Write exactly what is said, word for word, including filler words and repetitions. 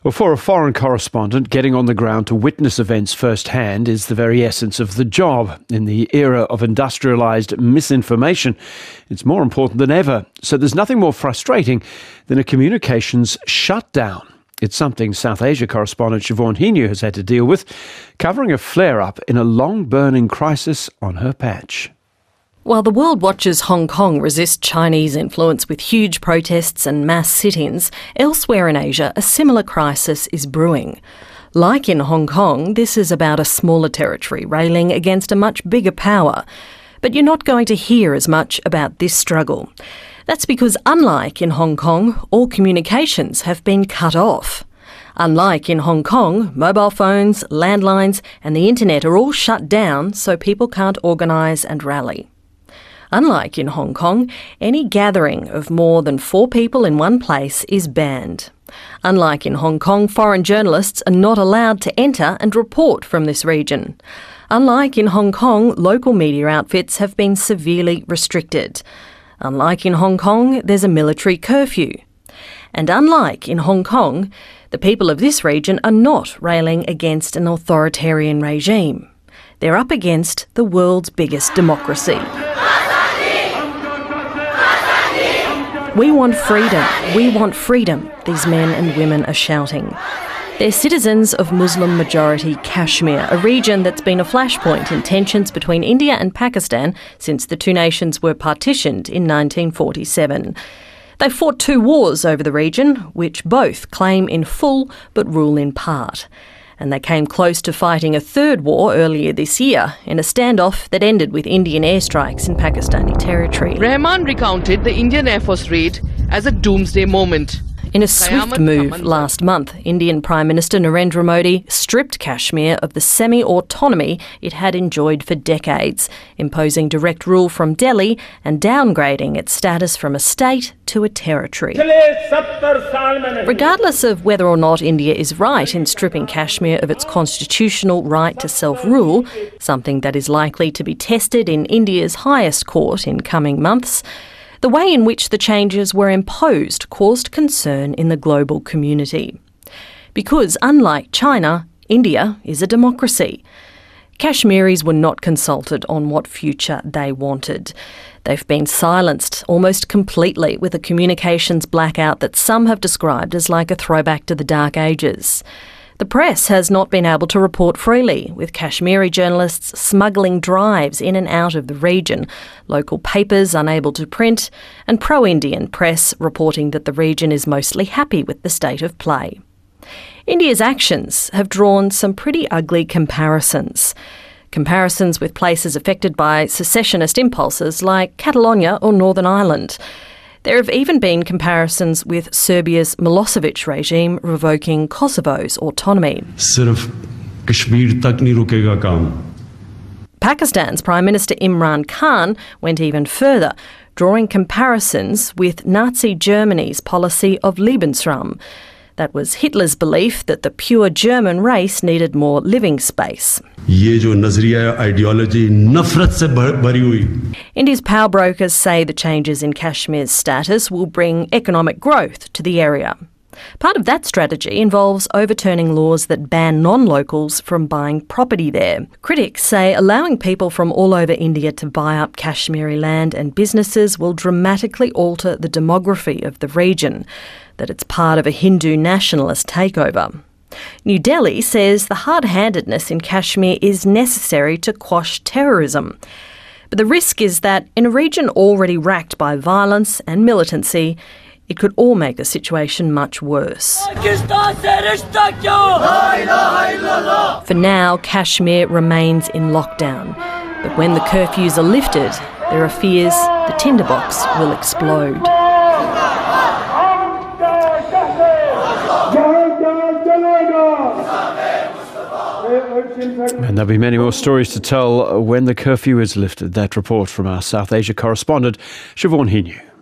Well, for a foreign correspondent, getting on the ground to witness events firsthand is the very essence of the job. In the era of industrialised misinformation, it's more important than ever. So there's nothing more frustrating than a communications shutdown. It's something South Asia correspondent Siobhan Hinu has had to deal with, covering a flare-up in a long-burning crisis on her patch. While the world watches Hong Kong resist Chinese influence with huge protests and mass sit-ins, elsewhere in Asia a similar crisis is brewing. Like in Hong Kong, this is about a smaller territory railing against a much bigger power. But you're not going to hear as much about this struggle. That's because unlike in Hong Kong, all communications have been cut off. Unlike in Hong Kong, mobile phones, landlines and the internet are all shut down so people can't organise and rally. Unlike in Hong Kong, any gathering of more than four people in one place is banned. Unlike in Hong Kong, foreign journalists are not allowed to enter and report from this region. Unlike in Hong Kong, local media outfits have been severely restricted. Unlike in Hong Kong, there's a military curfew. And unlike in Hong Kong, the people of this region are not railing against an authoritarian regime. They're up against the world's biggest democracy. We want freedom, we want freedom, these men and women are shouting. They're citizens of Muslim-majority Kashmir, a region that's been a flashpoint in tensions between India and Pakistan since the two nations were partitioned in nineteen forty-seven. They fought two wars over the region, which both claim in full but rule in part. And they came close to fighting a third war earlier this year in a standoff that ended with Indian airstrikes in Pakistani territory. Rahman recounted the Indian Air Force raid as a doomsday moment. In a swift move last month, Indian Prime Minister Narendra Modi stripped Kashmir of the semi-autonomy it had enjoyed for decades, imposing direct rule from Delhi and downgrading its status from a state to a territory. Regardless of whether or not India is right in stripping Kashmir of its constitutional right to self-rule, something that is likely to be tested in India's highest court in coming months, the way in which the changes were imposed caused concern in the global community. Because unlike China, India is a democracy. Kashmiris were not consulted on what future they wanted. They've been silenced almost completely with a communications blackout that some have described as like a throwback to the Dark Ages. The press has not been able to report freely, with Kashmiri journalists smuggling drives in and out of the region, local papers unable to print, and pro-Indian press reporting that the region is mostly happy with the state of play. India's actions have drawn some pretty ugly comparisons. Comparisons with places affected by secessionist impulses like Catalonia or Northern Ireland. There have even been comparisons with Serbia's Milosevic regime revoking Kosovo's autonomy. Pakistan's Prime Minister Imran Khan went even further, drawing comparisons with Nazi Germany's policy of Lebensraum. That was Hitler's belief that the pure German race needed more living space. India's power brokers say the changes in Kashmir's status will bring economic growth to the area. Part of that strategy involves overturning laws that ban non-locals from buying property there. Critics say allowing people from all over India to buy up Kashmiri land and businesses will dramatically alter the demography of the region, that it's part of a Hindu nationalist takeover. New Delhi says the hard-handedness in Kashmir is necessary to quash terrorism. But the risk is that in a region already racked by violence and militancy, it could all make the situation much worse. For now, Kashmir remains in lockdown. But when the curfews are lifted, there are fears the tinderbox will explode. And there'll be many more stories to tell when the curfew is lifted. That report from our South Asia correspondent, Siobhan Hinu.